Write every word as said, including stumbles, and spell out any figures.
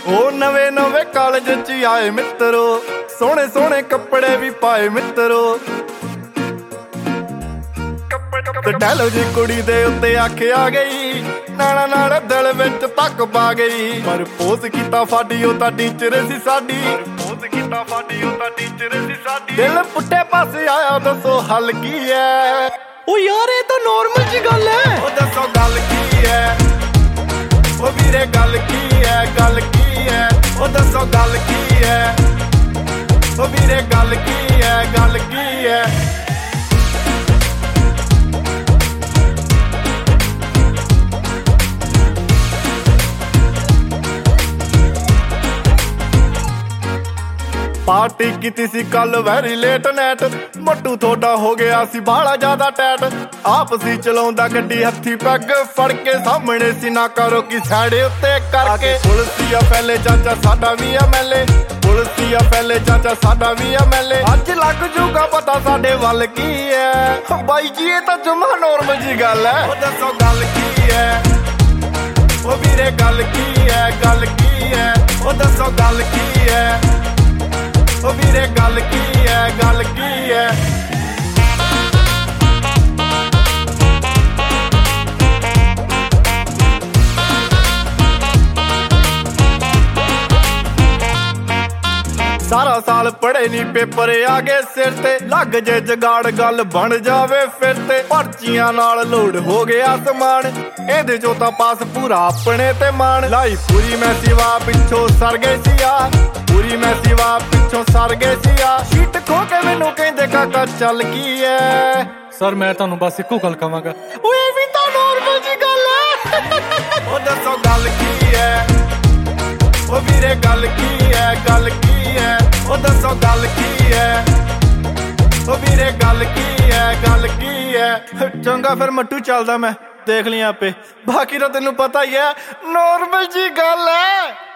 ਉਹ ਨਵੇਂ ਨਵੇਂ ਕਾਲਜ ਚ ਆਏ ਮਿੱਤਰੋ, ਸੋਹਣੇ ਸੋਹਣੇ ਕੱਪੜੇ ਵੀ ਪਾਏ ਮਿੱਤਰੋ। ਤੇ ਟਹਿਲੋ ਜੀ ਕੁੜੀ ਦੇ ਉੱਤੇ ਅੱਖ ਆ ਗਈ, ਨਾਲਾ ਨਾਲ ਦਿਲ ਵਿੱਚ ਤੱਕ ਪਾ ਗਈ। ਪਰ ਪੋਜ਼ ਕੀਤਾ ਫਾਡੀ ਉਹ ਤਾਂ ਟੀਚਰ ਸੀ ਸਾਡੀ, ਪੋਜ਼ ਕੀਤਾ ਫਾਡੀ ਉਹ ਤਾਂ ਟੀਚਰ ਸੀ ਸਾਡੀ। ਦਿਲ ਪੁੱਠੇ ਪਾਸੇ ਆਇਆ ਦੱਸੋ ਹੱਲ ਕੀ ਹੈ? ਉਹ ਯਾਰ ਇਹ ਤਾਂ ਨੋਰਮਲ ਜੀ ਗੱਲ ਹੈ। ਉਹ ਦੱਸੋ ਗੱਲ ਕੀ ਹੈ? ਉਹ ਵੀਰੇ ਗੱਲ ਕੀ ਹੈ? ਗੱਲ ਕੀ ਹੈ? ਉਹ ਦੱਸੋ ਗੱਲ ਕੀ ਹੈ? ਉਹ ਵੀਰੇ ਗੱਲ ਕੀ ਹੈ? ਗੱਲ ਕੀ ਹੈ? ਪਾਰਟੀ ਕੀਤੀ ਸੀ ਕੱਲ ਵੈਰੀ ਲੇਟ ਨਾਈਟ, ਮੱਟੂ ਥੋੜਾ ਹੋ ਗਿਆ ਸੀ ਬਾਹਲਾ ਜ਼ਿਆਦਾ ਟੈਟ। ਆਪ ਸੀ ਚਲਾਉਂਦਾ ਗੱਡੀ ਹੱਥੀ ਪੈਗ ਫੜ ਕੇ, ਸਾਹਮਣੇ ਸੀ ਨਾ ਕਰੋ ਕੀ ਸਾਈਡ ਉੱਤੇ ਕਰਕੇ। ਪੁਲਿਸ ਆ ਪਹਿਲੇ ਚਾਚਾ ਸਾਡਾ ਵੀ ਐਮਐਲਏ, ਪੁਲਿਸ ਆ ਪਹਿਲੇ ਚਾਚਾ ਸਾਡਾ ਵੀ ਐਮਐਲਏ। ਅੱਜ ਲੱਗ ਜੂਗਾ ਪਤਾ ਸਾਡੇ ਵੱਲ ਕੀ ਹੈ। ਬਾਈ ਜੀ ਇਹ ਤਾਂ ਜਮਾ ਨੋਰਮਲ ਜੀ ਗੱਲ ਹੈ। ਉਹ ਦੱਸੋ ਗੱਲ ਕੀ ਹੈ? ਉਹ ਵੀਰੇ ਗੱਲ ਕੀ ਹੈ? ਗੱਲ ਕੀ ਹੈ? ਉਹ ਦੱਸੋ ਗੱਲ ਕੀ ਹੈ? ਉਹ ਵੀਰੇ ਗੱਲ ਕੀ ਹੈ? ਗੱਲ ਕੀ ਹੈ? ਸਾਰਾ ਸਾਲ ਪੜ੍ਹੇ ਨੀ ਪੇਪਰ ਆ ਗਏ ਸਿਰ ਤੇ, ਲੱਗ ਜੇ ਜਗਾੜ ਗੱਲ ਬਣ ਜਾਵੇ ਫਿਰ ਤੇ। ਪਰਚੀਆਂ ਨਾਲ ਲੋਡ ਹੋ ਗਿਆ ਸਮਾਨ, ਇਹਦੇ ਚੋਂ ਤਾਂ ਪਾਸ ਪੂਰਾ ਆਪਣੇ ਤੇ ਮਾਣ। ਲਾਈ ਪੂਰੀ ਮੈਂ ਸਿਵਾ ਪਿੱਛੋਂ ਸਰ ਗਏ ਸੀ ਆ, ਪੂਰੀ ਮੈਂ ਸਿਵਾ ਪਿੱਛੋਂ ਸਰ ਗਏ ਸੀ ਆ। ਸ਼ੀਟ ਖੋ ਕੇ ਮੈਨੂੰ ਕਹਿੰਦੇ ਕਾਕਾ ਚੱਲ ਕੀ ਹੈ? ਸਰ ਮੈਂ ਤੁਹਾਨੂੰ ਬਸ ਇੱਕੋ ਗੱਲ ਕਵਾਂਗਾ, ਓਏ ਵੀ ਤਾਂ ਨੋਰਮਲ ਜੀ ਗੱਲ ਹੈ। ਉਹ ਦੱਸੋ ਗੱਲ ਕੀ ਹੈ? ਉਹ ਵੀਰੇ ਗੱਲ ਕੀ ਹੈ? ਗੱਲ ਕੀ ਹੈ? ਉਹ ਦੱਸੋ ਗੱਲ ਕੀ ਹੈ? ਉਹ ਵੀਰੇ ਗੱਲ ਕੀ ਹੈ? ਗੱਲ ਕੀ ਹੈ? ਚੰਗਾ ਫਿਰ ਮੱਟੂ ਚੱਲਦਾ ਮੈਂ, ਦੇਖ ਲਈ ਆਪੇ, ਬਾਕੀ ਤਾਂ ਤੈਨੂੰ ਪਤਾ ਹੀ ਹੈ ਨੋਰਮਲ ਜੀ ਗੱਲ ਹੈ।